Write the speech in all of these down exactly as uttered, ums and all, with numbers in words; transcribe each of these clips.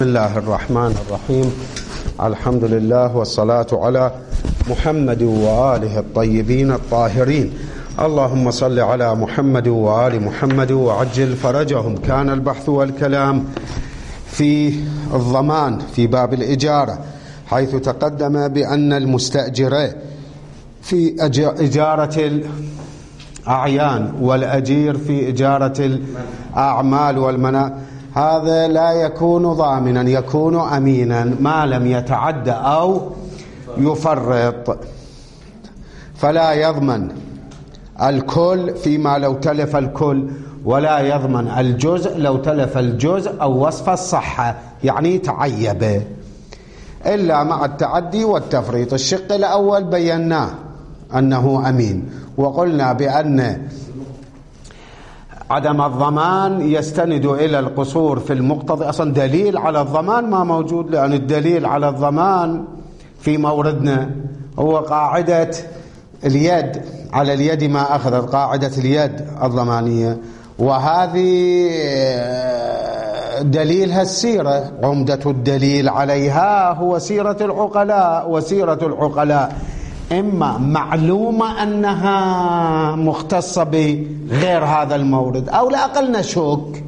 بسم الله الرحمن الرحيم. الحمد لله والصلاة على محمد وآله الطيبين الطاهرين. اللهم صل على محمد وآل محمد وعجل فرجهم. كان البحث والكلام في الضمان في باب الإجارة، حيث تقدم بأن المستأجر في إجارة الأعيان والأجير في إجارة الأعمال والمنافع هذا لا يكون ضامنا، يكون أمينا ما لم يتعدى أو يفرط، فلا يضمن الكل فيما لو تلف الكل، ولا يضمن الجزء لو تلف الجزء أو وصف الصحة يعني تعيب، إلا مع التعدي والتفريط. الشق الأول بيناه أنه أمين، وقلنا بأن عدم الضمان يستند إلى القصور في المقتضي. أصلا دليل على الضمان ما موجود، لأن الدليل على الضمان في موردنا هو قاعدة اليد، على اليد ما أخذت قاعدة اليد الضمانية، وهذه دليلها السيرة، عمدة الدليل عليها هو سيرة العقلاء، وسيرة العقلاء إما معلومة أنها مختصة بغير هذا المورد أو لا أقل نشك،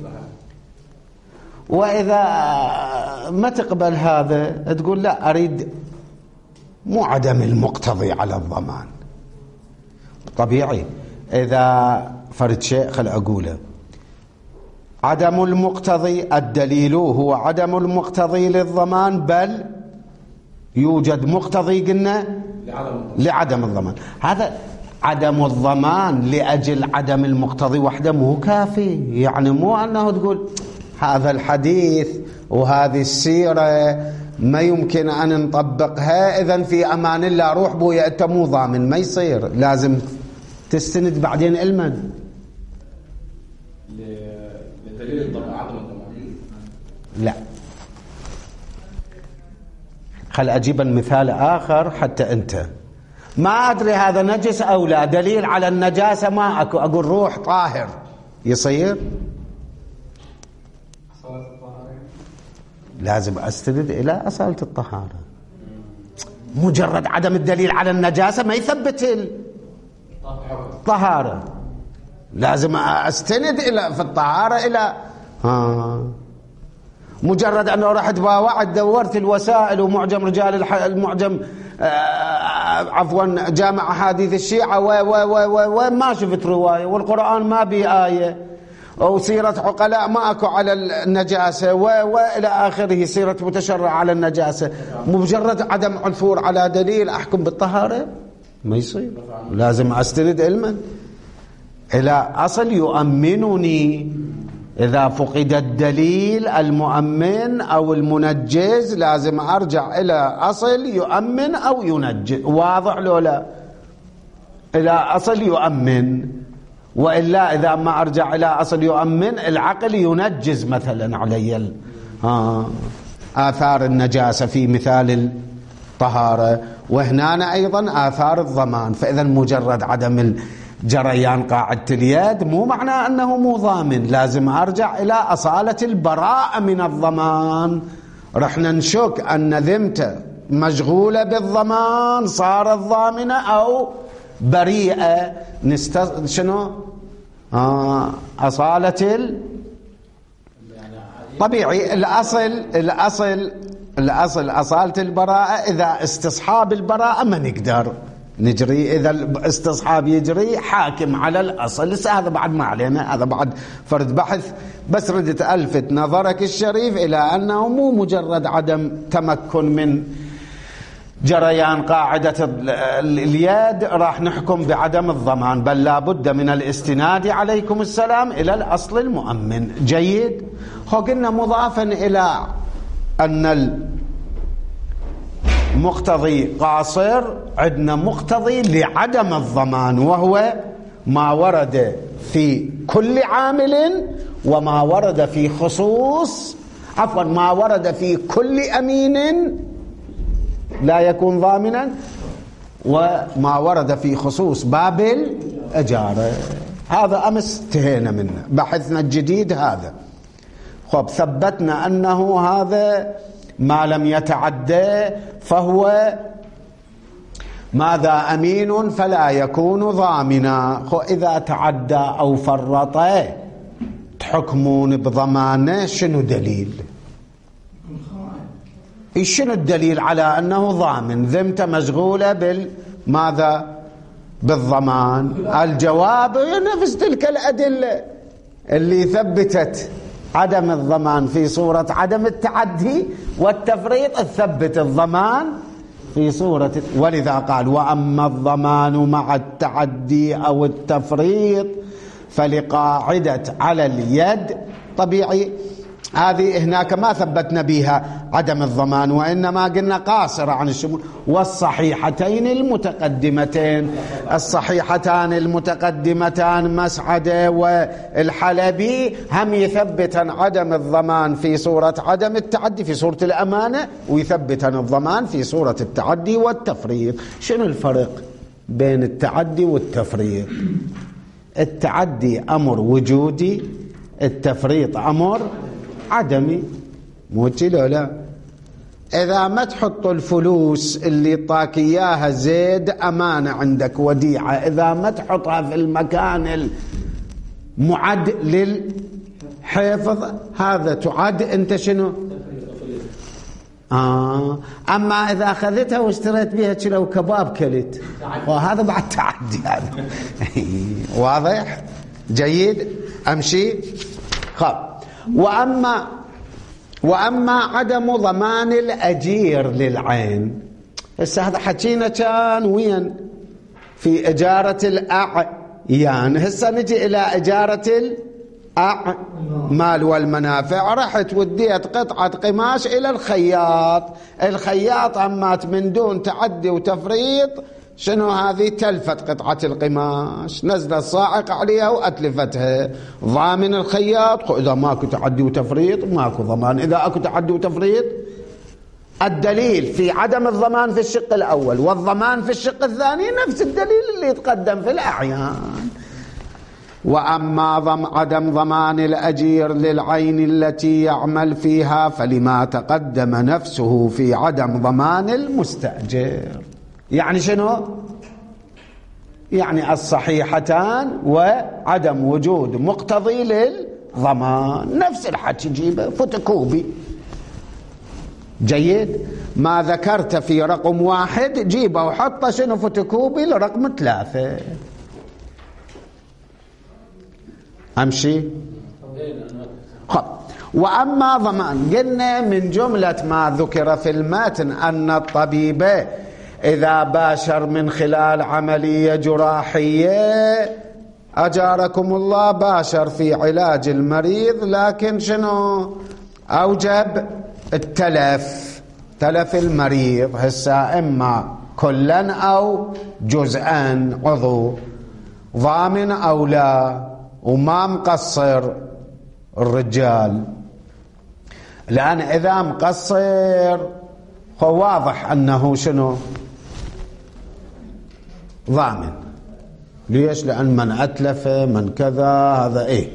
وإذا ما تقبل هذا تقول لا أريد مو عدم المقتضي على الضمان. طبيعي إذا فرد شيء خل أقوله عدم المقتضي، الدليل هو عدم المقتضي للضمان، بل يوجد مقتضي قلنا لعدم الضمان. هذا عدم الضمان لأجل عدم المقتضي وحده مو كافي، يعني مو أنه تقول هذا الحديث وهذه السيرة ما يمكن أن نطبقها إذن في أمان الله روح بويا أنت مو ضامن، ما يصير، لازم تستند بعدين علما لدليل عدم الضمان. لا، خل أجيب مثال آخر حتى أنت ما أدري هذا نجس أو لا، دليل على النجاسة ما أكو، أقول روح طاهر يصير؟ لازم أستند إلى أصالة الطهارة. مجرد عدم الدليل على النجاسة ما يثبت الطهارة، لازم أستند إلى في الطهارة إلى ها. مجرد أنه رحت باوعد دورت الوسائل ومعجم رجال المعجم آه عفوا جامع أحاديث الشيعة وما شفت رواية، والقرآن ما بي آية، وسيرة عقلاء ما أكو على النجاسة وإلى آخره، سيرة متشرع على النجاسة. مجرد عدم عثور على دليل أحكم بالطهارة ما يصير، لازم أستند علما إلى أصل يؤمنني. إذا فقد الدليل المؤمن أو المنجز لازم أرجع إلى أصل يؤمن أو ينجز. واضح لو لا؟ إلى أصل يؤمن، وإلا إذا ما أرجع إلى أصل يؤمن العقل ينجز مثلا علي آه. آثار النجاسة في مثال الطهارة، وهنا أيضا آثار الضمان. فإذا مجرد عدم جريان قاعدة اليد مو معناه أنه مو ضامن، لازم أرجع إلى أصالة البراءة من الضمان. رحنا نشك أن ذمته مشغولة بالضمان صارت ضامنة أو بريئة، نست... شنو آه أصالة ال... طبيعي الأصل الأصل الأصل أصالة البراءة. إذا استصحاب البراءة ما نقدر نجري، إذا الاستصحاب يجري حاكم على الأصل. لسه هذا بعد ما علينا، هذا بعد فرد بحث، بس ردت ألفت نظرك الشريف إلى أنه مو مجرد عدم تمكن من جريان قاعدة اليد راح نحكم بعدم الضمان، بل لا بد من الاستناد عليكم السلام إلى الأصل المؤمن. جيد. هو قلنا مضافا إلى أن مقتضي قاصر، عندنا مقتضي لعدم الضمان، وهو ما ورد في كل عامل وما ورد في خصوص عفوا ما ورد في كل أمين لا يكون ضامنا، وما ورد في خصوص باب الإجارة. هذا أمس انتهينا منه، بحثنا الجديد هذا. خب ثبتنا أنه هذا ما لم يتعدى فهو ماذا أمين فلا يكون ضامنا. خب إذا تعدى أو فرط تحكمون بضمانه، شنو دليل؟ شنو الدليل على أنه ضامن؟ ذمته مشغولة بالماذا؟ بالضمان. الجواب نفس تلك الأدلة اللي ثبتت عدم الضمان في صورة عدم التعدي والتفريط، تثبت الضمان في صورة، ولذا قال وأما الضمان مع التعدي أو التفريط فلقاعدة على اليد طبيعي. هذه هناك ما ثبتنا بها عدم الضمان، وإنما قلنا قاصرة عن الشمول. والصحيحتين المتقدمتين، الصحيحتان المتقدمتان مسعدة والحلبي، هم يثبتن عدم الضمان في صورة عدم التعدي في صورة الأمانة، ويثبتن الضمان في صورة التعدي والتفريط. شنو الفرق بين التعدي والتفريط؟ التعدي أمر وجودي، التفريط أمر عدمي. مو كده؟ لا. إذا ما تحط الفلوس اللي طاك إياها زيد أمانة عندك وديعة، إذا ما تحطها في المكان المعد للحفظ، هذا تعد أنت شنو؟ آه. أما إذا أخذتها واشتريت بها كيلو كباب كلت، وهذا بعد تعدي. هذا واضح؟ جيد. أمشي. خب. وأما وأما عدم ضمان الأجير للعين، هسه هذا حكينا كان وين؟ في إجارة الأعيان. هسه نجي إلى إجارة الأعمال والمنافع. رحت وديت قطعة قماش إلى الخياط، الخياط أمات من دون تعدي وتفريط، شنو هذه؟ تلفت قطعة القماش، نزل الصاعق عليها وأتلفتها. ضامن الخياط؟ إذا ماكو تعدي وتفريط ماكو ضمان. إذا أكو تعدي وتفريط، الدليل في عدم الضمان في الشق الأول والضمان في الشق الثاني نفس الدليل اللي يتقدم في الأعيان. وأما ضم عدم ضمان الأجير للعين التي يعمل فيها فلما تقدم نفسه في عدم ضمان المستأجر. يعني شنو؟ يعني الصحيحتان وعدم وجود مقتضي للضمان، نفس الحكي جيبه فوتوكوبي. جيد. ما ذكرت في رقم واحد جيبه وحطه شنو فوتوكوبي لرقم ثلاثة. أمشي. خب. وأما ضمان، قلنا من جملة ما ذكر في المتن أن الطبيب إذا باشر من خلال عملية جراحية، أجاركم الله، باشر في علاج المريض، لكن شنو أوجب؟ التلف، تلف المريض. هسا إما كلا أو جزءا عضو، ضامن أو لا، وما مقصر الرجال. لأن إذا مقصر هو واضح أنه شنو؟ ضامن. ليش؟ لأن من أتلف من كذا هذا إيه،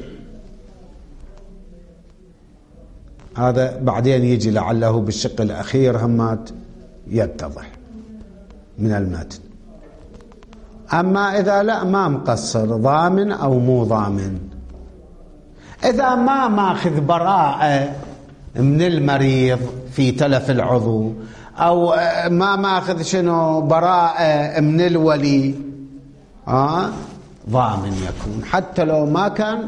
هذا بعدين يجي لعله بالشق الأخير همات يتضح من المتن. أما إذا لا ما مقصر، ضامن أو مو ضامن. إذا ما ماخذ براءة من المريض في تلف العضو، أو ما ماخذ شنو براءة من الولي، آه ضامن يكون حتى لو ما كان.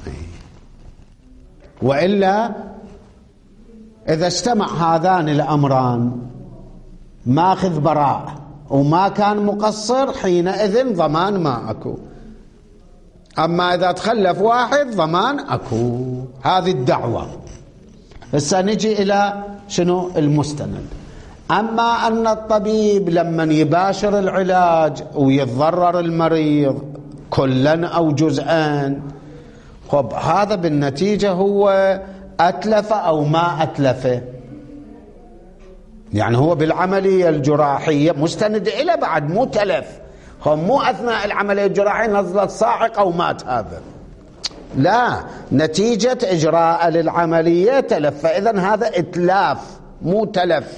وإلا إذا اجتمع هذان الأمران، ماخذ براءة وما كان مقصر، حينئذ ضمان ما أكو. أما إذا تخلف واحد ضمان أكو. هذه الدعوة. هسه نجي إلى شنو المستند. أما أن الطبيب لما يباشر العلاج ويتضرر المريض كلا أو جزءان، خب هذا بالنتيجة هو أتلف أو ما أتلف، يعني هو بالعملية الجراحية مستند إلى بعد، مو تلف. خب مو أثناء العملية الجراحية نزلت صاعقة ومات هذا، لا، نتيجة إجراء للعملية تلف، فإذن هذا إتلاف مو تلف.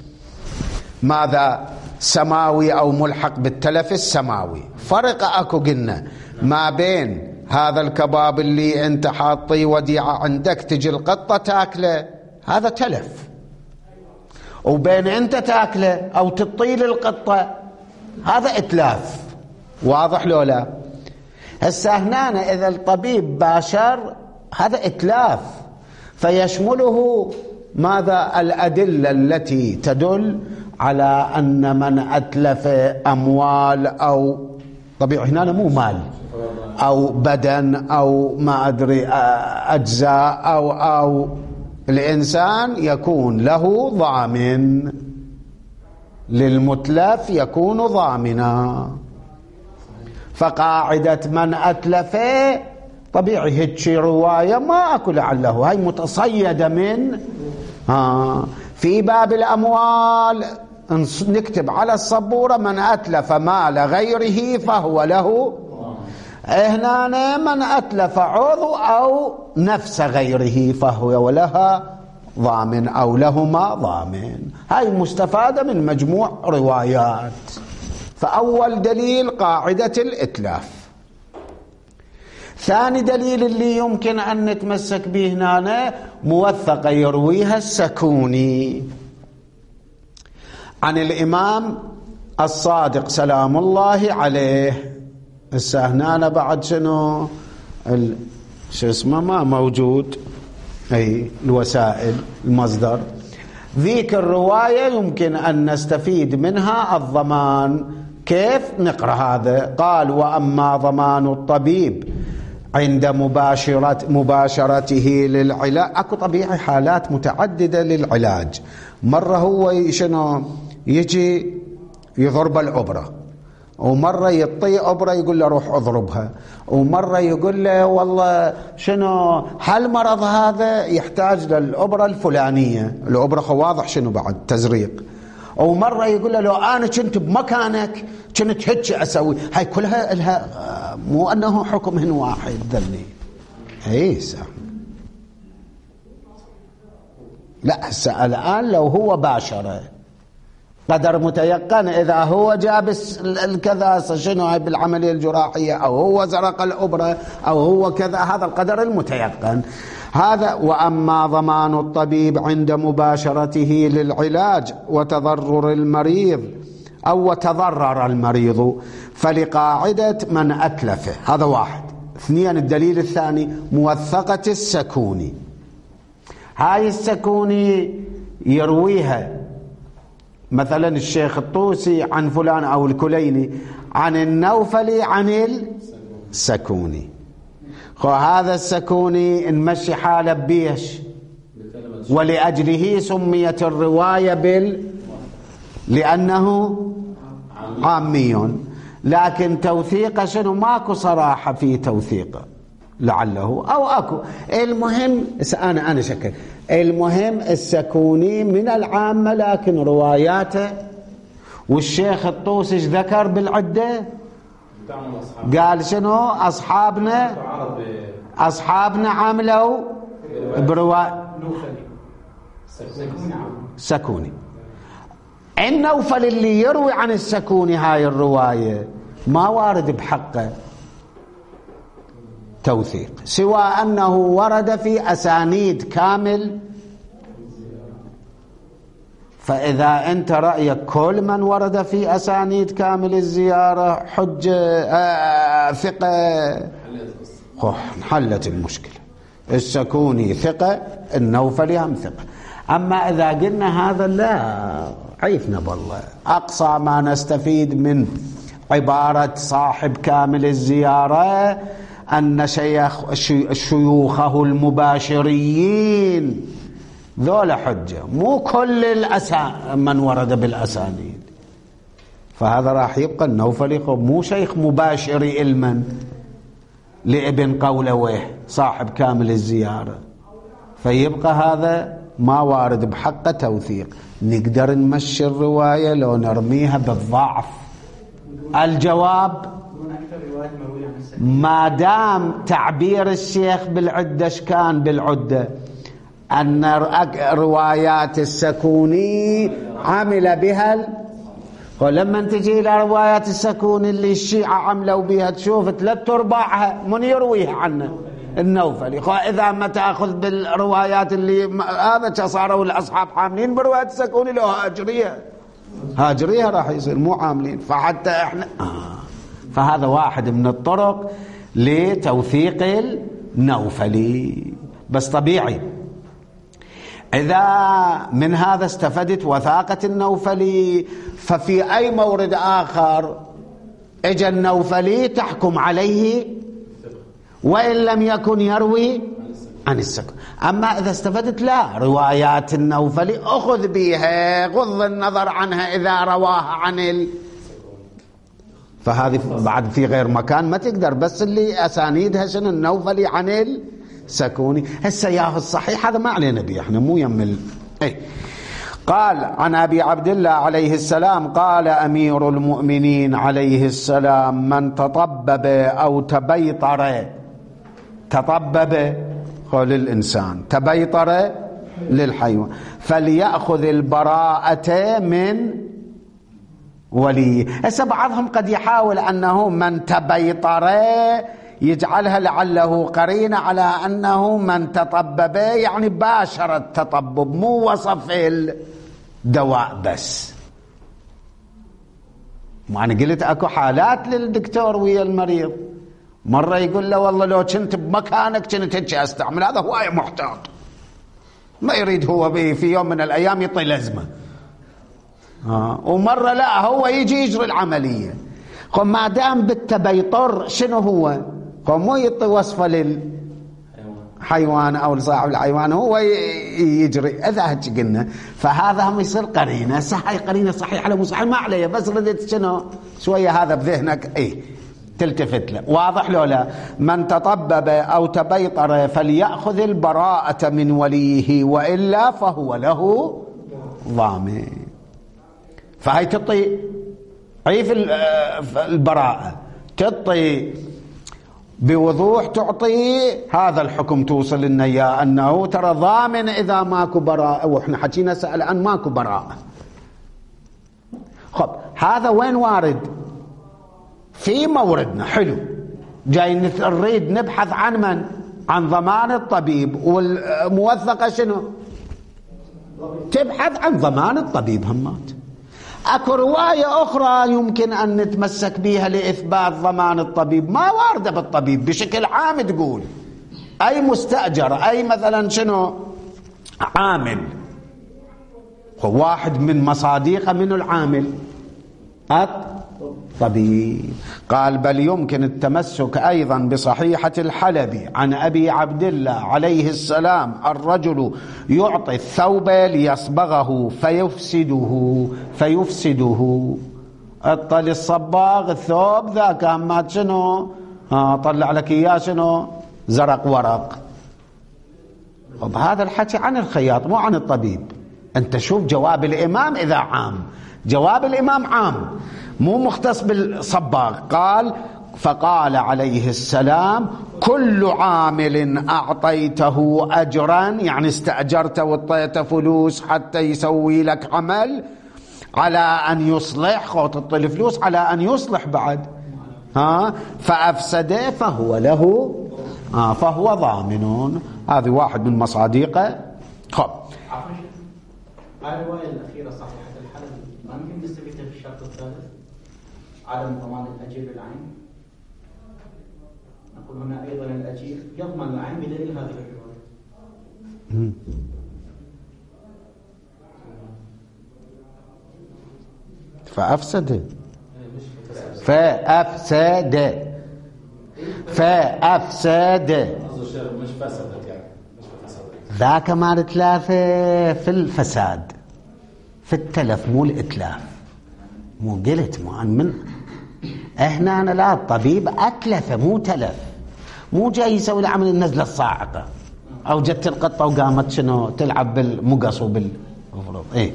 ماذا؟ سماوي أو ملحق بالتلف السماوي. فرق أكو قلنا ما بين هذا الكباب اللي أنت حاطيه وديعة عندك تجي القطة تاكله، هذا تلف، وبين أنت تاكله أو تطيل القطة هذا إتلاف. واضح لو لا؟ هسه هنا إذا الطبيب باشر هذا إتلاف، فيشمله ماذا؟ الأدلة التي تدل على أن من أتلف أموال أو طبيعي هنا مو مال أو بدن أو ما أدري أجزاء أو أو الإنسان يكون له ضامن، للمتلف يكون ضامنا. فقاعدة من أتلف طبيعي هيك رواية ما أكو لعله هاي متصيدة من ها. في باب الأموال نكتب على السبورة من أتلف مال غيره فهو له. هنا من أتلف عضو أو نفس غيره فهو ولها ضامن أو لهما ضامن. هاي مستفادة من مجموع روايات. فأول دليل قاعدة الإتلاف. ثاني دليل اللي يمكن أن نتمسك به هنا موثقة يرويها السكوني عن الإمام الصادق سلام الله عليه. السهنانة بعد شنو شو اسمه ما موجود، أي الوسائل المصدر. ذيك الرواية يمكن أن نستفيد منها الضمان. كيف نقرأ هذا؟ قال وأما ضمان الطبيب عند مباشرة مباشرته للعلاج. أكو طبيعي حالات متعددة للعلاج. مرة هو شنو يجي يضرب الأبرة، ومرة يطي أبرة يقول له روح أضربها، ومرة يقول له والله شنو هالمرض هذا يحتاج للأبرة الفلانية، الأبرة واضح شنو بعد تزريق. ومرة يقول له لو أنا كنت بمكانك كنت هيك أسوي. هاي كلها لها مو أنه حكمهن واحد ذني. أي صح. لا هسه الآن لو هو باشره قدر متيقن، إذا هو جاب الكذا شنو هاي بالعملية الجراحية أو هو زرق الأبرة أو هو كذا، هذا القدر المتيقن. هذا وأما ضمان الطبيب عند مباشرته للعلاج وتضرر المريض أو تضرر المريض فلقاعدة من أتلفه. هذا واحد. اثنين الدليل الثاني موثقة السكوني. هاي السكوني يرويها مثلا الشيخ الطوسي عن فلان أو الكليني عن النوفلي عن السكوني. خو هذا السكوني نمشي حاله بيش، ولأجله سميت الرواية بال لأنه عامي. لكن توثيقه شنو ماكو صراحة في توثيقه لعله أو أكو. المهم أنا أنا شكل المهم السكوني من العامة، لكن رواياته والشيخ الطوسي ذكر بالعدة قال شنو أصحابنا أصحابنا عملوا برواية سكوني. النوفل اللي يروي عن السكوني هاي الرواية ما وارد بحقه توثيق، سوى أنه ورد في أسانيد كامل. فإذا أنت رأيك كل من ورد في أسانيد كامل الزيارة حجة آه ثقة، انحلت المشكلة. السكوني ثقة، النوفلي هم ثقة. أما إذا قلنا هذا لا عيفنا بالله. أقصى ما نستفيد من عبارة صاحب كامل الزيارة أن شيخ شيوخه المباشرين ذولا حجة، مو كل الأسا من ورد بالأسانيد. فهذا راح يبقى النوفلي مو شيخ مباشر علما لابن قولويه صاحب كامل الزيارة، فيبقى هذا ما وارد بحقه توثيق. نقدر نمشي الرواية لو نرميها بالضعف. الجواب من أكثر روايات مروية عن ما دام تعبير الشيخ بالعدة ايش كان بالعدة؟ أن روايات السكوني عمل بها ال... ولما تجي إلى روايات السكوني اللي الشيعة عملوا بها تشوف ثلاث أرباعها من يرويها عنه النوفلي. إذا ما تأخذ بالروايات اللي هذا صاروا الأصحاب عاملين بروايات السكوني لو هاجريها هاجريها راح يصير مو عاملين. فحتى احنا آه. فهذا واحد من الطرق لتوثيق النوفلي. بس طبيعي إذا من هذا استفدت وثاقة النوفلي، ففي أي مورد آخر اجى النوفلي تحكم عليه وإن لم يكن يروي عن السكون. أما إذا استفدت لا، روايات النوفلي أخذ بها غض النظر عنها إذا رواها عن ال... فهذه بعد في غير مكان ما تقدر، بس اللي أسانيدها شنو النوفلي عن السكوني. هسه ياهو الصحيح هذا ما علينا به، احنا مو يمل. اي قال عن أبي عبد الله عليه السلام قال أمير المؤمنين عليه السلام: من تطبب أو تبيطر، تطبب قال الإنسان، تبيطر للحيوان، فليأخذ البراءة من ولي. هسه بعضهم قد يحاول أنه من تبيطر يجعلها لعله قرينة على أنه من تطبب يعني باشر التطبب، مو وصف الدواء بس. ما أنا قلت أكو حالات للدكتور ويا المريض، مرة يقول له والله لو كنت بمكانك كنت هيك أستعمل، هذا هو محتاط ما يريد هو في يوم من الأيام يطي لزمة. آه. ومرة لا هو يجي يجري العملية. ما دام بالتبيطر شنو هو؟ مو يعطي وصفه للحيوان او لصاحب الحيوان، هو يجري. اذا هيك قلنا فهذا هم يصير قرينه. صح، هي قرينه صحيحه مو صحيح ما عليه، بس ردت شنو شويه هذا بذهنك ايه تلتفت له. واضح لو لا؟ من تطبب او تبيطر فليأخذ البراءة من وليه والا فهو له ضامن. فهي تعطي عيف البراءة، تعطي بوضوح، تعطي هذا الحكم توصل لنا اياه انه ترى ضامن اذا ماكو براءة. واحنا حكينا سأل عن ماكو براءة. خب هذا وين وارد؟ في موردنا حلو، جاي نريد نبحث عن من؟ عن ضمان الطبيب. والموثقة شنو؟ تبحث عن ضمان الطبيب. همات اكو رواية اخرى يمكن ان نتمسك بها لاثبات ضمان الطبيب، ما واردة بالطبيب بشكل عام. تقول اي مستأجر، اي مثلا شنو عامل، واحد من مصاديقه من العامل الطبيب. قال بل يمكن التمسك ايضا بصحيحة الحلبي عن ابي عبد الله عليه السلام: الرجل يعطي الثوب ليصبغه فيفسده فيفسده اطل الصباغ الثوب ذاك اما شنو آه طلع لك اياه شنو زرق ورق. طب هذا الحكي عن الخياط مو عن الطبيب. انت شوف جواب الامام اذا عام، جواب الامام عام مو مختص بالصباغ. قال فقال عليه السلام: كل عامل أعطيته أجرا، يعني استأجرته وطيته فلوس حتى يسوي لك عمل، على أن يصلح، خطط الفلوس على أن يصلح بعد ها فأفسده فهو له آه فهو ضامن. هذه واحد من مصاديقه. خب الرواية الأخيرة صحيحة الحلب ما يمكن نستفيدها في الشرط الثالث، عدم ضمان الأجير بالعين. نقول هنا أيضا الأجير يضمن العين بدليل هذه الرواية. فأفسد فأفسد فأفسد مش فسدت يعني ذاك مال ثلاثة في الفساد، في التلف مو الإتلاف. مو قلت مو من هنا أنا لا، الطبيب أتلف مو تلف، مو جاي يسوي العمل النزلة الصاعقة أو جت القطة وقامت شنو تلعب بالمقص وبالمفروض إيه.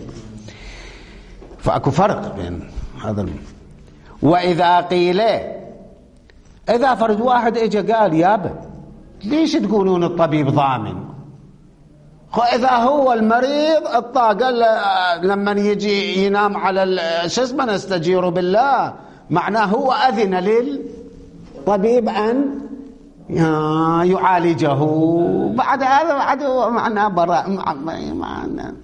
فأكو فرق بين هذا الم... وإذا قيل إذا فرد واحد إجا قال يابا ليش تقولون الطبيب ضامن؟ إذا هو المريض الطاقة لما يجي ينام على شو اسمه نستجير بالله، معناه هو أذن للطبيب أن يعالجه. بعد هذا بعد معناه براء معناه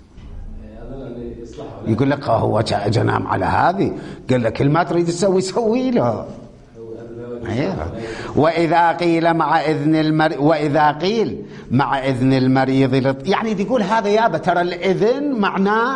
يقول لك هو جاء نام على هذه، قال لك كل ما تريد تسوي سوي له. وإذا قيل مع إذن المريض وإذا قيل مع إذن المريض لط... يعني تقول هذا يابا ترى الإذن معناه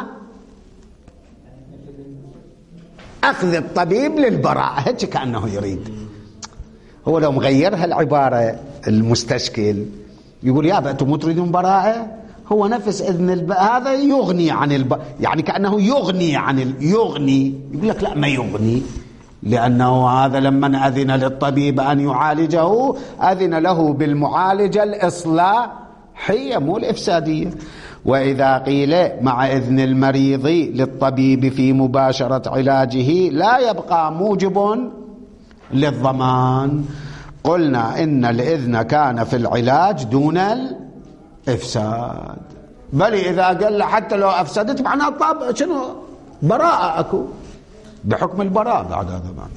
أخذ الطبيب للبراءة، هيك كأنه يريد. هو لو مغيرها العبارة المستشكل يقول يابا أنتم مو تريدون براءة، هو نفس إذن الب... هذا يغني عن الب... يعني كأنه يغني عن ال... يغني يقول لك لا ما يغني، لأنه هذا لما أذن للطبيب أن يعالجه أذن له بالمعالجة الإصلاحية مو الإفسادية. وإذا قيل مع إذن المريض للطبيب في مباشرة علاجه لا يبقى موجب للضمان، قلنا إن الإذن كان في العلاج دون الإفساد. بل إذا قال حتى لو أفسدت معناه طب شنو براءة أكو بحكم البراءة بعد هذا بعد.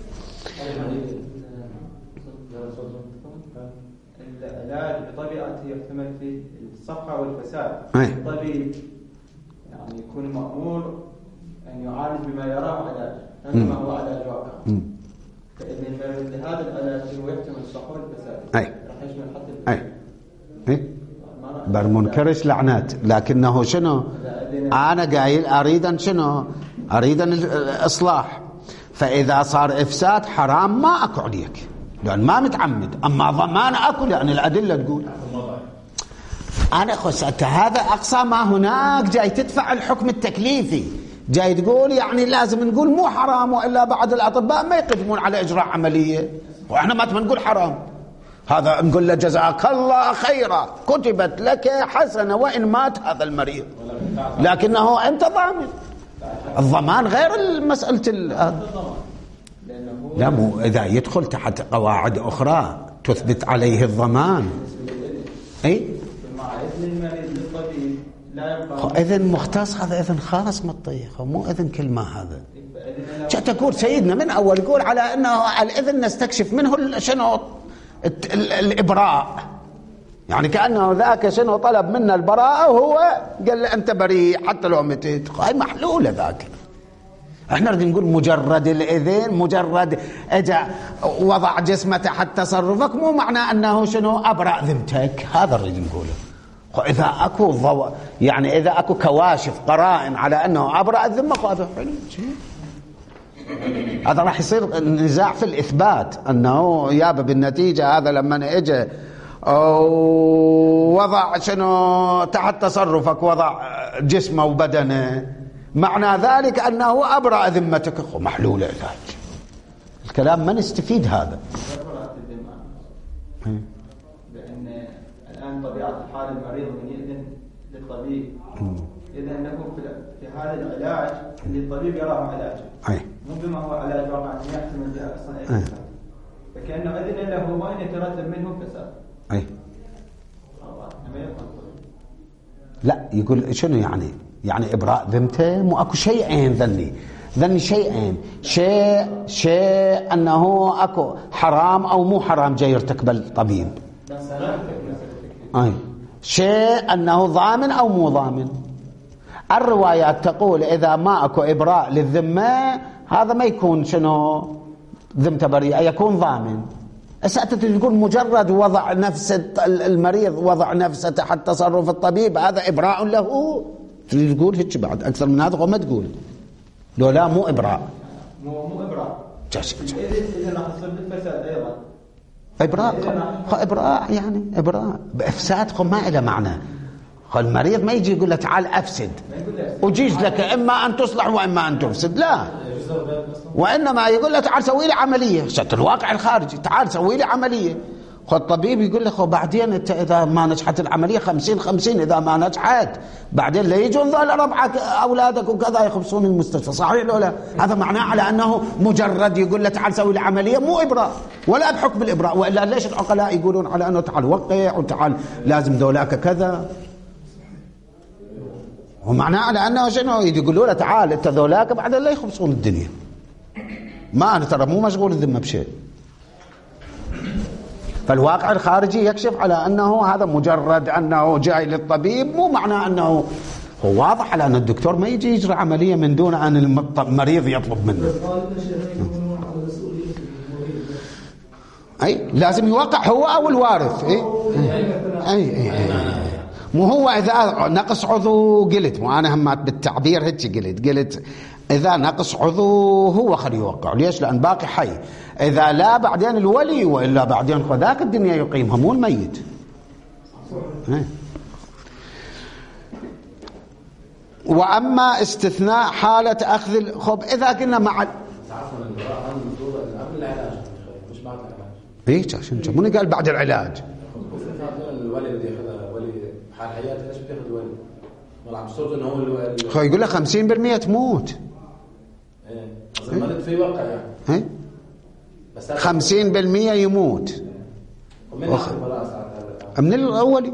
العلاج بطبيعته يحتمل فيه الصحة والفساد. الطبيب يعني يكون مأمور أن يعالج بما يراه علاج، هذا ما هو علاج واقع. فإذن لهذا العلاج هو يحتمل الصحة والفساد. أي. راح يشمل حتى. أي. إيه. برمنكرش لعنات، لكنه شنو؟ أنا قايل أريد أن شنو؟ أريد أن الإصلاح. فإذا صار إفساد حرام ما أكو عليك لأن ما متعمد، أما ضمان أكو لأن الأدلة تقول. أنا خسرت هذا أقصى ما هناك، جاي تدفع الحكم التكليفي، جاي تقول يعني لازم نقول مو حرام وإلا بعض الأطباء ما يقدمون على إجراء عملية، وإحنا ما نقول حرام. هذا نقول له جزاك الله خيرا كتبت لك حسنة وإن مات هذا المريض، لكنه أنت ضامن. الضمان غير مسألة لا مو إذا يدخل تحت قواعد أخرى تثبت عليه الضمان. أي إذن مختص، هذا إذن خاص من الطريقة مو إذن كلمة. هذا جاء تقول سيدنا من أول يقول على أنه الإذن نستكشف منه شنو الإبراء، يعني كأنه ذاك شنو طلب منا البراءة وهو قال له أنت بريء حتى لو متت. هاي محلولة ذاك. احنا نريد نقول مجرد الإذن، مجرد اجا وضع جسمه تحت تصرفك مو معنى أنه شنو أبرأ ذمتك، هذا نريد نقوله. إذا أكو ضو... يعني إذا أكو كواشف قرائن على أنه أبرأ الذمة هذا حلو شيء. هذا راح يصير نزاع في الإثبات أنه يابا بالنتيجة هذا لما اجى وضع شنو تحت تصرفك وضع جسمه وبدنه معنى ذلك أنه أبرأ ذمتك. محلولة ذلك الكلام ما نستفيد هذا. لأن الآن طبيعة الحال المريض من يأذن للطبيب إذا أنه في هذا العلاج اللي الطبيب يراه علاجه مو بما هو علاج واقع يحتمل فيها أصلا أي فساد، فكأنه أذن له وإن يترتب منه فساد. أي لا يقول شنو يعني يعني إبراء ذمته مو أكو شيئين ذني ذني شيئين، شيء شيء أنه أكو حرام أو مو حرام جاي يرتكب الطبيب، أي شيء أنه ضامن أو مو ضامن. الروايات تقول إذا ما أكو إبراء للذمة هذا ما يكون شنو ذمته بريئة، يكون ضامن. أسأت تقول مجرد وضع نفس المريض وضع نفسه تحت تصرف الطبيب هذا إبراء له، تقول هيك بعد أكثر من هذا وما تقول لو لا مو إبراء مو مو إبراء جاش إذا راح يصير بالفساد أيضا إبراء إبراء يعني إبراء بإفساد ما إلى معنى. المريض ما يجي يقول له تعال أفسد وجيز لك إما أن تصلح وإما أن تفسد، لا، وإنما يقول له تعال سوي لي عملية. شت الواقع الخارجي تعال سوي لي عملية خو الطبيب يقول له خو بعدين انت اذا ما نجحت العمليه خمسين خمسين، اذا ما نجحت بعدين لا يجون ذول ربعك اولادك وكذا يخبصون المستشفى. صحيح ولا لا؟ هذا معناه على انه مجرد يقول له تعال سوي العمليه، مو ابراء ولا بحكم الابراء. والا ليش العقلاء يقولون على انه تعال وقع وتعال لازم ذولاك كذا؟ ومعناه على انه شنو يقولوا له تعال انت ذولاك بعدين لا يخبصون الدنيا. ما انا ترى مو مشغول الذمه بشيء. فالواقع الخارجي يكشف على أنه هذا مجرد أنه جاي للطبيب، مو معناه أنه هو واضح على أن الدكتور ما يجي يجري عملية من دون أن المريض يطلب منه. أي لازم يوقع هو أو الوارث. أي أي, أي, أي. مو هو إذا نقص عضو قلت، مو أنا همات بالتعبير هيك قلت قلت إذا نقص عضو هو خليه يوقع. ليش؟ لأن باقي حي. إذا لا بعدين الولي، وإلا بعدين خذاك الدنيا يقيمها مو الميت. وأما استثناء حالة أخذ الخب إذا قلنا مع مش بعد العلاج. إيه عشان مو قال بعد العلاج. الولي اللي ياخذها ولي حال حياته ليش بياخذ الولي؟ والله مصور إنه هو الولي. خو يقول له خمسين بالمئة تموت. إيه. أصلاً ما في واقع يعني. إيه. خمسين بالمئة يموت. ومن أخذ من الأولي.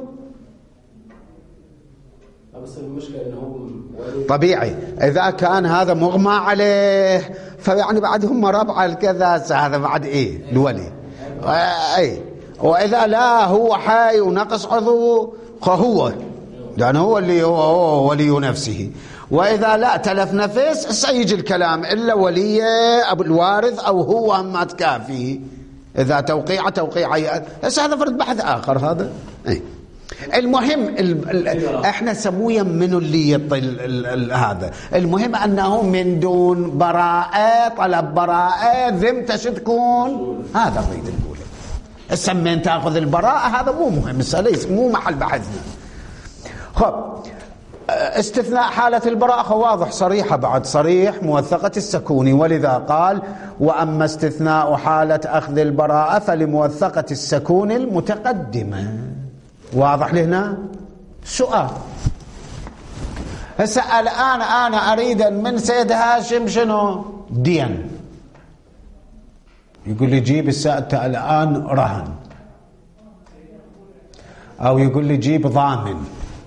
بس المشكلة إنه هو ولي. طبيعي إذا كان هذا مغمى عليه فيعني بعد هم ربع الكذا هذا بعد إيه الولي. أي وإذا لا هو حي ونقص عضو فهو لأنه هو اللي هو, هو ولي نفسه. وإذا لا تلف نفس سيجي الكلام إلا ولي أبو الوارث أو هو هم تكافي. إذا توقيع توقيع بس هذا فرد بحث آخر هذا. أي. المهم ال ال احنا سمويا منو اللي يطل هذا. المهم أنه من دون براءة طلب براءة ذمته شو تكون. هذا نريد نقوله. السمين تأخذ البراءة هذا مو مهم، ليس مو محل بحثنا. خب استثناء حالة البراءة واضح صريحة بعد صريح موثقة السكوني، ولذا قال وأما استثناء حالة أخذ البراءة فلموثقة السكوني المتقدمة. واضح لهنا؟ سؤال هسه الآن أنا أريد من سيد هاشم شنو دين، يقول لي جيب الساعة الآن رهن، أو يقول لي جيب ضامن.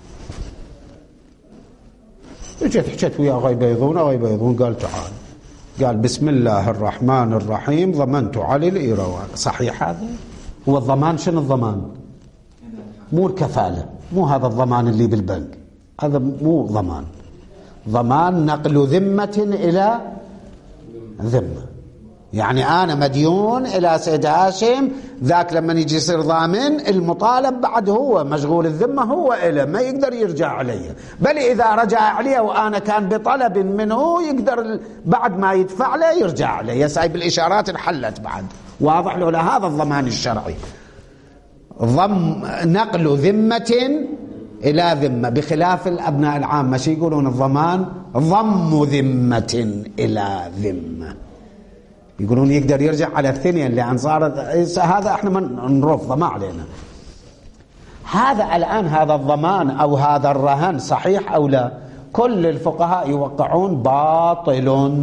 جيت حكيت وياه غاي بيضون غاي بيضون قال تعال، قال بسم الله الرحمن الرحيم ضمنت علي الإيروان. صحيح هذا؟ هو الضمان شنو الضمان؟ مو الكفالة، مو هذا الضمان اللي بالبنك، هذا مو ضمان. ضمان نقل ذمة إلى ذمة، يعني أنا مديون إلى سيد هاشم، ذاك لما يجي يصير ضامن المطالب بعد هو مشغول الذمة هو إله ما يقدر يرجع عليه، بل إذا رجع عليه وأنا كان بطلب منه يقدر بعد ما يدفع له يرجع عليه. سايب الإشارات انحلت بعد. واضح له؟ هذا الضمان الشرعي، ضم نقل ذمة إلى ذمة، بخلاف الأبناء العامة شي يقولون الضمان ضم ذمة إلى ذمة، يقولون يقدر يرجع على الثانية اللي عن صارت. هذا احنا من نرفضه ما علينا. هذا الآن هذا الضمان أو هذا الرهن صحيح أو لا؟ كل الفقهاء يوقعون باطل.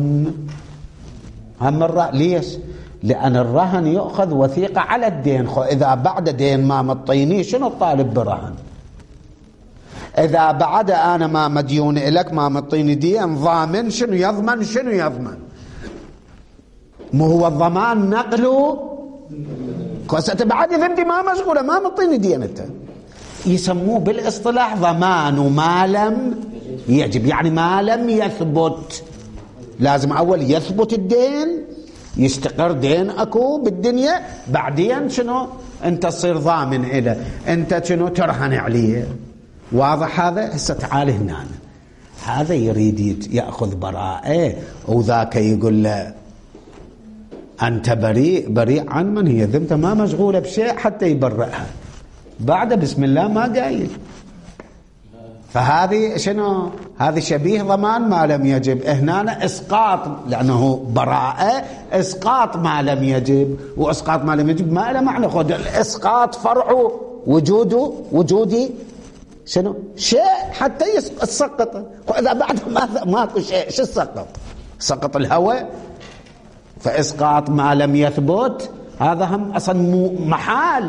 هم الرهن ليش؟ لأن الرهن يؤخذ وثيقة على الدين. إذا بعد دين ما مطيني شنو الطالب برهن؟ إذا بعد أنا ما مديون إلك ما مطيني دين ضامن شنو يضمن؟ شنو يضمن؟ مو هو الضمان نقله قصة بعد ذمتي ما مشغولة ما مطيني دينته. يسموه بالاصطلاح ضمان ما لم يجب، يعني ما لم يثبت. لازم أول يثبت الدين، يستقر دين أكو بالدنيا، بعدين شنو أنت تصير ضامن إله، أنت شنو ترهن عليه. واضح هذا؟ هسه تعال هنا، هذا يريد يأخذ براءة وذاك يقول له أنت بريء بريء عن من هي ذمته ما مشغولة بشيء حتى يبرئها، بعد بسم الله ما قايل. فهذه شنو هذا شبيه ضمان ما لم يجب. هنا إسقاط لأنه براءة، إسقاط ما لم يجب، وإسقاط ما لم يجب ما له معنى. خذ الإسقاط فرعه وجوده وجودي شنو شيء حتى يسقط. إذا بعد ما ماكو شيء شو السقط؟ سقط الهواء. فإسقاط ما لم يثبت هذا هم أصلا محال.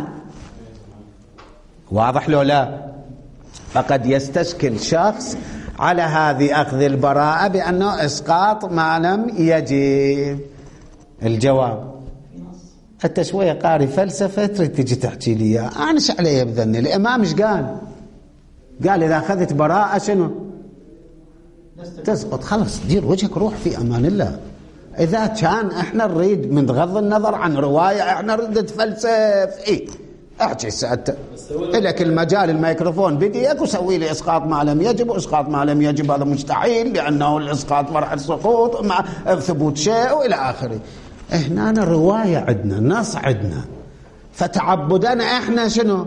واضح لو لا؟ فقد يستشكل شخص على هذه أخذ البراءة بأنه إسقاط ما لم يجب. الجواب أنت شوية قاري فلسفة تريد تجي تحكي لي أنا إيش علي بذني؟ الإمام إيش قال؟ قال إذا أخذت براءة شنو؟ تسقط. خلص دير وجهك روح في أمان الله. إذا كان إحنا نريد من غض النظر عن رواية إحنا نريد نتفلسف إيه احكي سأت لك المجال الميكروفون بديك وسوي لي اسقاط ما لم يجب، واسقاط ما لم يجب هذا مستحيل لانه الاسقاط فرع السقوط مع ثبوت شيء والى اخره. هنا الروايه عندنا نص عندنا، فتعبدنا احنا شنو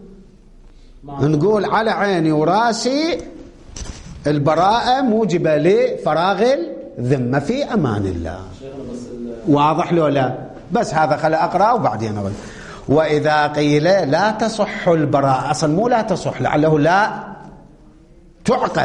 نقول؟ على عيني وراسي البراءه موجبه لفراغ الذمه في امان الله. واضح لو لا؟ بس هذا خلي اقرا وبعدين اقول. وإذا قيل لا تصح البراءة، أصلا مو لا تصح لعله لا تعقل،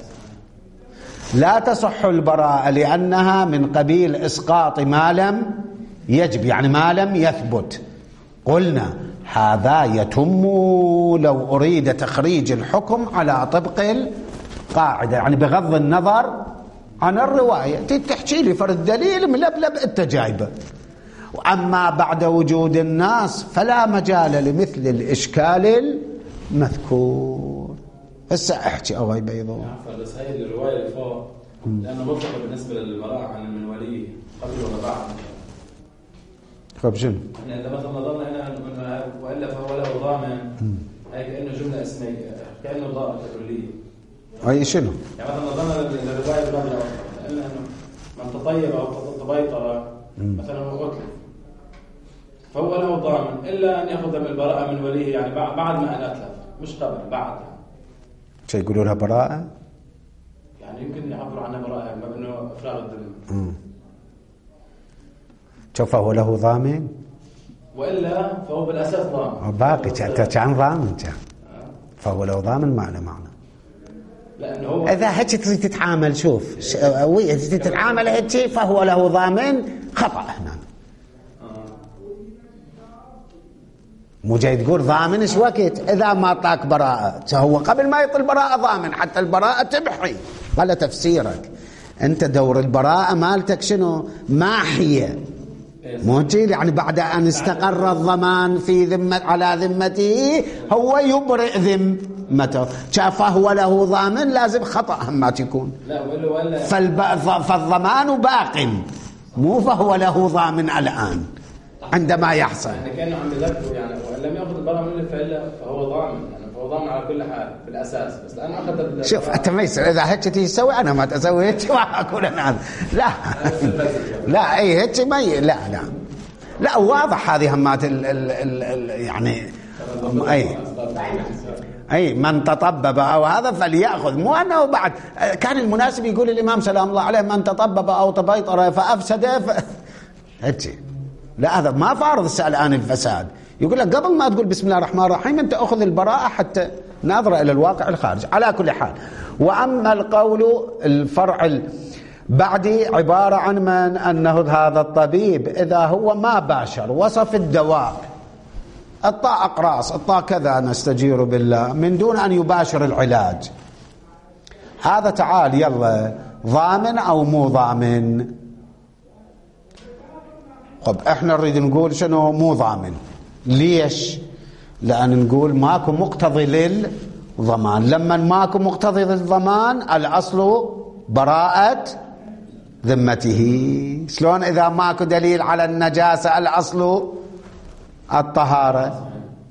لا تصح البراءة لأنها من قبيل إسقاط ما لم يجب، يعني ما لم يثبت. قلنا هذا يتم لو أريد تخريج الحكم على طبق القاعدة، يعني بغض النظر عن الرواية. تحكي لي فرد دليل ملبلب أنت جايبه. أما بعد وجود الناس فلا مجال لمثل الإشكال المذكور. هسه احكي أغاي بيضاء. نعم. بس هاي الرواية اللي فوق لأنه مطلقة بالنسبة للبراءة عن من وليه قبل ولا بعد. طيب شنو؟ يعني إذا مثلا نظرنا هنا وإلا فهو له ضامن، هي كأنه جملة اسمية، كأنه ضابط كلية. أي شنو؟ يعني مثلا نظرنا للرواية الرابعة لأنه من تطيب أو تبيطر مثلا هو قتل، فهو له ضامن إلا أن يأخذ من البراءة من وليه، يعني بعد ما أن أتلف مش قبل، بعد يعني. شو يقولوا لها براءة؟ يعني يمكن يعبروا عنها براءة يعني بأنه إفراغ الذمة. شوف فهو له ضامن؟ وإلا فهو بالأساس ضامن. باقي كان ضامن كان. فهو له ضامن ما له معنى. لأنه هو إذا هيك تريد تتعامل شوف وي تريد تتعامل هيك فهو له ضامن خطأ هنا. مو جاي تقول ضامن ايش وقت اذا ما اعطاك براءه، هو قبل ما يعطي البراءه ضامن حتى البراءه تمحي. هذا تفسيرك انت. دور البراءه مالتك شنو؟ ماحيه، مو يعني بعد ان استقر الضمان في ذمه على ذمته هو يبرئ ذمته. فهو له ضامن لازم خطا هم ما تكون. لا ولا ولا فالضمان باق، مو فهو له ضامن الان عندما يحصل. يعني كانه عم يذكروا يعني وان لم ياخذ البراءه منه فالا فهو ضامن، يعني فهو ضامن على كل حال بالاساس. بس لانه اخذ شوف انت ما يصير اذا هيك تسوي انا ما تسوي هيك ما اقول انا لا لا اي هيك ما ي... لا لا لا واضح هذه همات ال ال ال ال يعني اي اي من تطبب او هذا فليأخذ، مو انه بعد كان المناسب يقول الامام سلام الله عليه من تطبب او تبيطر فافسد ف... هيك. لا هذا ما فارض السؤال الآن الفساد. يقول لك قبل ما تقول بسم الله الرحمن الرحيم أنت أخذ البراءة حتى ناظرة إلى الواقع الخارج. على كل حال، وأما القول الفرع بعدي عبارة عن من أنه هذا الطبيب إذا هو ما باشر وصف الدواء أعطى أقراص أعطى كذا نستجير بالله من دون أن يباشر العلاج، هذا تعال يلا ضامن أو مو ضامن؟ طب احنا نريد نقول شنو مو ضامن. ليش؟ لأن نقول ماكو مقتضي للضمان. لما ماكو مقتضي للضمان الأصل براءة ذمته. شلون إذا ماكو دليل على النجاسة الأصل الطهارة؟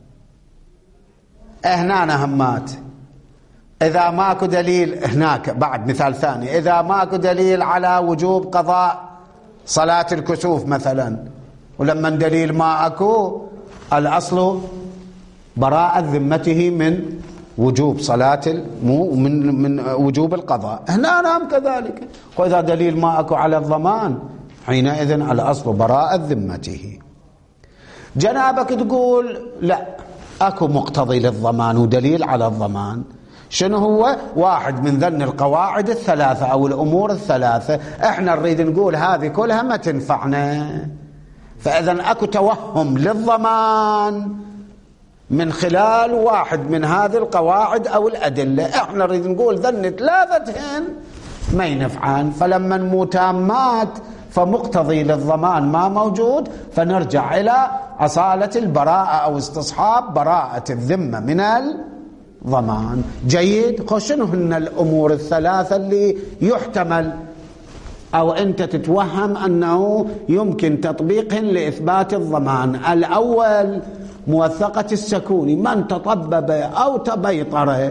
هنا همات إذا ماكو دليل هناك بعد مثال ثاني إذا ماكو دليل على وجوب قضاء صلاة الكسوف مثلا، ولما دليل ما أكو الأصل براءة ذمته من وجوب صلاة مو من من وجوب القضاء. هنا نعم كذلك. وإذا دليل ما أكو على الضمان حينئذ الأصل براءة ذمته. جنابك تقول لا أكو مقتضي للضمان ودليل على الضمان. شنو هو؟ واحد من ذن القواعد الثلاثة أو الأمور الثلاثة، احنا نريد نقول هذه كلها ما تنفعنا، فإذا أكو توهم للضمان من خلال واحد من هذه القواعد أو الأدلة. احنا نريد نقول ذن ثلاثتهن ما ينفعان، فلما نمو تامات فمقتضي للضمان ما موجود، فنرجع إلى أصالة البراءة أو استصحاب براءة الذمة من الضمان. جيد. خشنوا هن الأمور الثلاثة اللي يحتمل أو أنت تتوهم أنه يمكن تطبيقهن لإثبات الضمان. الأول موثقة السكون، من تطبب أو تبيطر.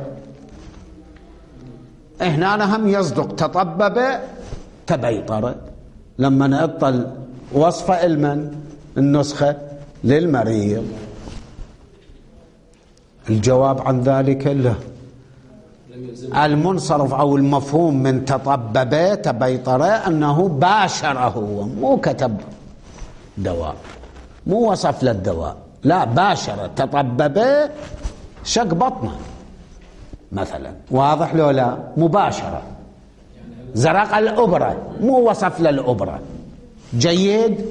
هنا هم يصدق تطبب تبيطر لما نأطل وصف المن النسخة للمريض. الجواب عن ذلك لا. المنصرف أو المفهوم من تطبب تبيطر أنه باشره، مو كتب دواء، مو وصف للدواء، لا باشر. تطبب شق بطنه مثلا، واضح لو لا؟ مباشرة. زرق الأبرة مو وصف للأبرة. جيد.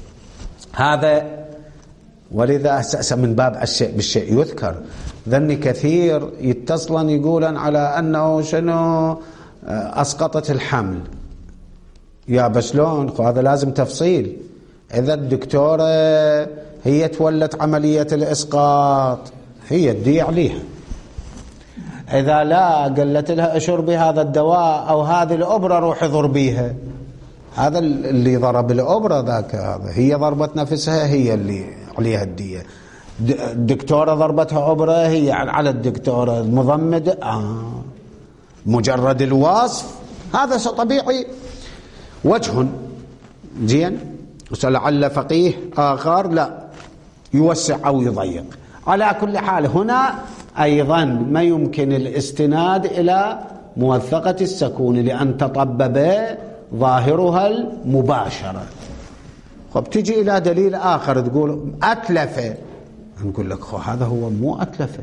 هذا ولذا أسأس من باب الشيء بالشيء يذكر. ذني كثير يتصلن يقولن على أنه شنو أسقطت الحمل. يا بشلون؟ هذا لازم تفصيل. إذا الدكتورة هي تولت عملية الإسقاط هي تدي عليها، إذا لا قلت لها اشربي هذا الدواء أو هذه الأبرة روحي ضربيها. هذا اللي ضرب الأبرة ذاك، هذا هي ضربت نفسها، هي اللي عليها الدية. الدكتورة ضربتها أبرة، هي على الدكتورة. المضمد آه مجرد الوصف هذا طبيعي. وجه زين، ولعل فقيه آخر لا يوسع أو يضيق. على كل حال هنا أيضا ما يمكن الاستناد إلى موثقة السكون، لأن تطبب ظاهرها المباشرة. خب تجي إلى دليل آخر تقول أتلف، نقول لك خو هذا هو مو أتلف،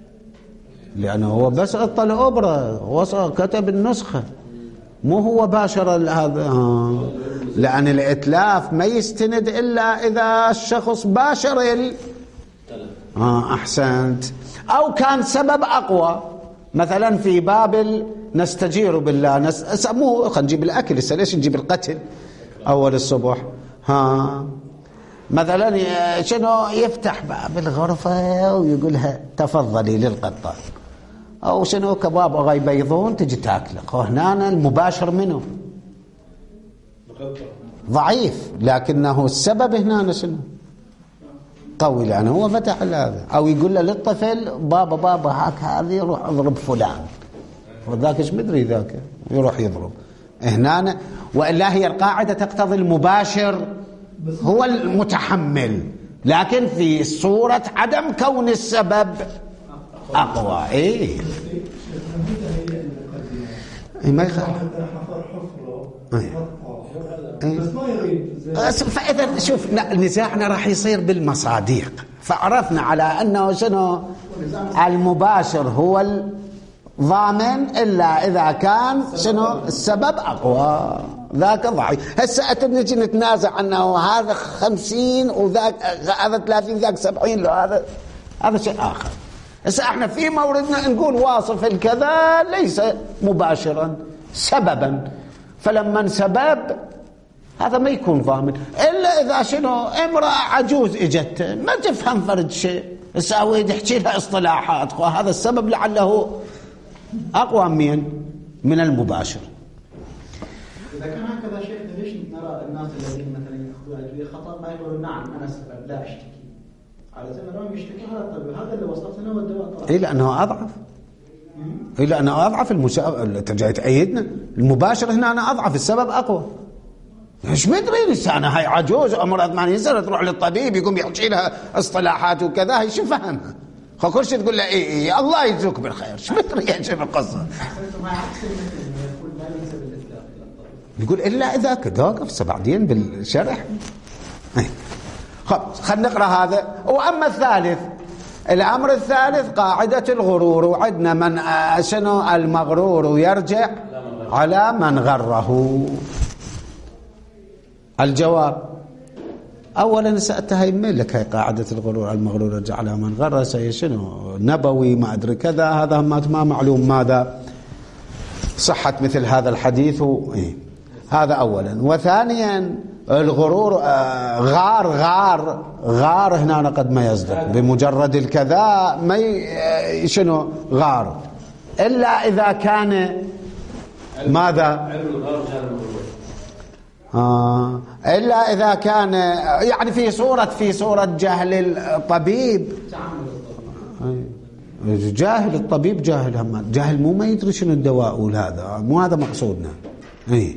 لأنه هو بس أطل أبرة وصل كتب النسخة، مو هو باشر هذا. آه. لأن الإتلاف ما يستند إلا إذا الشخص باشر ال... آه أحسنت. أو كان سبب أقوى، مثلا في باب نستجير بالله نس... مو خلينا نجيب الأكل، لسه ليش نجيب القتل أول الصبح؟ ها مثلا شنو يفتح باب الغرفة ويقولها تفضلي للقطة، أو شنو كباب أغاي بيضون تجي تاكله. هنا المباشر منه ضعيف، لكنه السبب هنا شنو قوي، لأنه هو فتح هذا. أو يقول له للطفل بابا بابا هاك هذه يروح اضرب فلان، وذاك ايش مدري ذاك يروح يضرب هنا. وإلا هي القاعدة تقتضي المباشر هو المتحمل، لكن في صورة عدم كون السبب أقوى. إيه ما يخالف حفر حفره بس ما يريد. فإذا شوف نزاعنا راح يصير بالمصادق، فعرفنا على أنه شنو المباشر هو الضامن إلا إذا كان شنو السبب أقوى، ذاك ضعيف. هسه نجي نتنازع أنه هذا خمسين وذاك هذا ثلاثين ذاك سبعين، لو هذا هذا شيء آخر. هسه احنا في موردنا نقول واصف الكذا ليس مباشرا سببا، فلما سبب هذا ما يكون ضامن إلا إذا شنو امرأة عجوز إجت ما تفهم فرد شيء، ساوي تحكي لها اصطلاحات، هذا السبب لعله أقوى من من المباشر. إذا كان هكذا شيء ليش نرى الناس الذين مثلا يأخذون أدوية خطأ ما يقولون نعم أنا السبب لا أشتكي، على زمن رام يشتكي هذا الطبيب هذا اللي وصلت له والدواء طلع. إيه لأنه أضعف، إيه لأنه أضعف المسا... ترجع تأيدنا المباشر هنا أنا أضعف، السبب أقوى. ايش مدري لسانه هاي عجوز عمرها ثمانين سنة تروح للطبيب يقوم يحكي لها اصطلاحات وكذا، هي شو فهمها؟ خو كل شيء تقول له إيه إيه الله يجزوك بالخير، شو بتري يا شيخ القصة؟ يقول إلا إذا كذا قفص بعدين بالشرح. خلاص خلينا نقرأ هذا. وأما الثالث، الأمر الثالث قاعدة الغرور، وعدنا من شنو المغرور يرجع على من غره. الجواب أولا سأتهيمن لك هي قاعدة الغرور، المغرور يرجع على من غره سي شنو نبوي ما أدري كذا، هذا ما معلوم ماذا صحة مثل هذا الحديث. إيه؟ هذا أولا. وثانيا الغرور آه غار غار غار هنا قد ما يصدق بمجرد الكذا ما ي... شنو غار إلا إذا كان ماذا آه إلا إذا كان يعني في صورة في صورة جهل الطبيب. جاهل الطبيب جاهل هم جاهل مو ما يدري شنو الدواء وهذا مو هذا مقصودنا. اي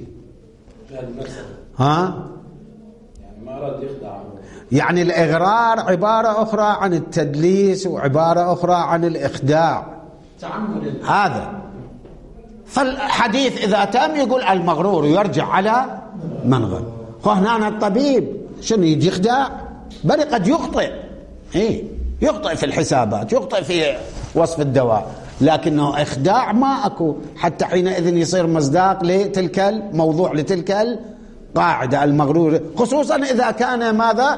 ها يعني ما أراد يخدع. يعني الإغرار عبارة أخرى عن التدليس وعبارة أخرى عن الإخداع هذا. فالحديث إذا تم يقول المغرور يرجع على من غر. هنا الطبيب شنو يجي يخدع بل قد يخطئ. إيه يخطئ في الحسابات، يخطئ في وصف الدواء، لكنه إخداع ما أكو، حتى حينئذ يصير مصداق لتلك الموضوع لتلك القاعدة المغرور، خصوصا إذا كان ماذا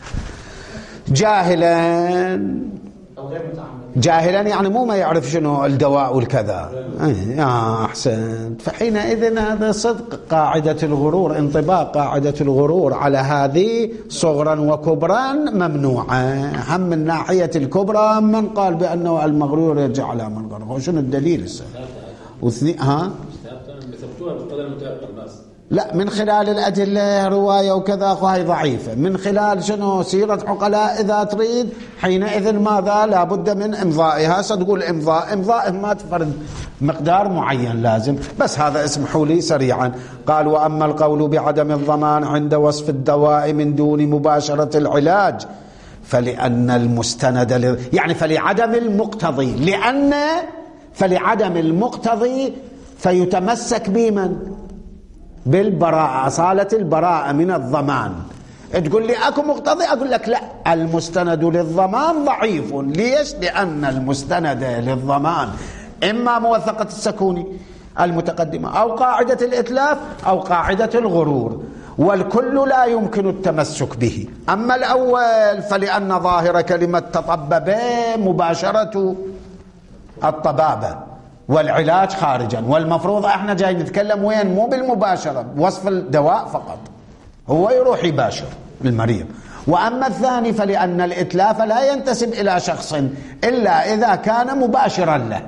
جاهلا أو غير متعمد. جاهلا يعني مو ما يعرف شنو الدواء والكذا. آه أحسنت. فحينئذ هذا صدق قاعدة الغرور، انطباق قاعدة الغرور على هذه صغرا وكبرا ممنوعة. هم من ناحية الكبرى من قال بأنه المغرور يرجع على من غره، شنو الدليل السنة واثنين ها بثبتوها بالقدر المتيقن بس لا من خلال الأدلة رواية وكذا هاي ضعيفة، من خلال شنو سيرة عقلاء إذا تريد حينئذ ماذا لابد من إمضائها. ستقول إمضاء إمضاء ما تفرد مقدار معين لازم. بس هذا اسمحوا لي سريعا. قال وأما القول بعدم الضمان عند وصف الدواء من دون مباشرة العلاج فلأن المستند ل... يعني فلعدم المقتضي، لأن فلعدم المقتضي فيتمسك بمن بالبراءة، أصالة البراءة من الضمان. تقول لي أكو مقتضي، أقول لك لا، المستند للضمان ضعيف. ليش؟ لأن المستند للضمان إما موثقة السكوني المتقدمة أو قاعدة الإتلاف أو قاعدة الغرور، والكل لا يمكن التمسك به. أما الأول فلأن ظاهر كلمة تطبب مباشرة الطبابة والعلاج خارجا، والمفروض احنا جاي نتكلم وين مو بالمباشرة بوصف الدواء فقط، هو يروح يباشر المريض. وأما الثاني فلأن الإتلاف لا ينتسب إلى شخص إلا إذا كان مباشرا له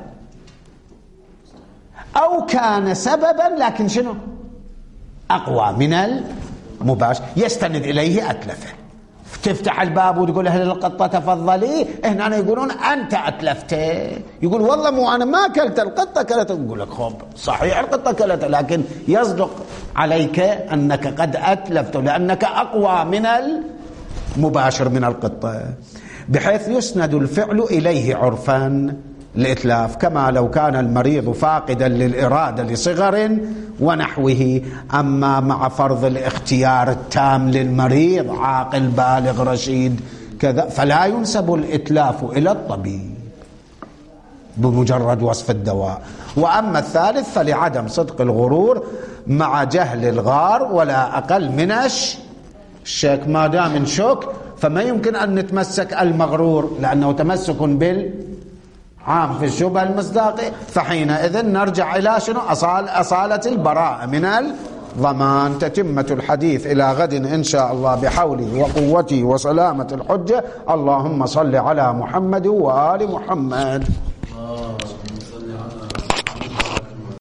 أو كان سببا لكن شنو أقوى من المباشر يستند إليه أتلفه. تفتح الباب وتقول أهل القطة تفضلي، هنا يقولون أنت أتلفته، يقول والله مو أنا ما أكلت القطة كلت، يقول لك خب صحيح القطة كلت لكن يصدق عليك أنك قد أتلفته لأنك أقوى من المباشر من القطة، بحيث يسند الفعل إليه عرفا الإتلاف، كما لو كان المريض فاقدا للإرادة لصغر ونحوه. أما مع فرض الاختيار التام للمريض عاقل بالغ رشيد كذا فلا ينسب الإتلاف إلى الطبيب بمجرد وصف الدواء. وأما الثالث فلعدم صدق الغرور مع جهل الغار ولا أقل من الشك. ما دام شك فما يمكن أن نتمسك المغرور لأنه تمسك بال عام في الشبه المصداقي، فحينئذ نرجع إلى شنو أصال أصالة البراءة من الضمان. تتمة الحديث إلى غد إن شاء الله بحوله وقوته وسلامة الحجة. اللهم صل على محمد وآل محمد.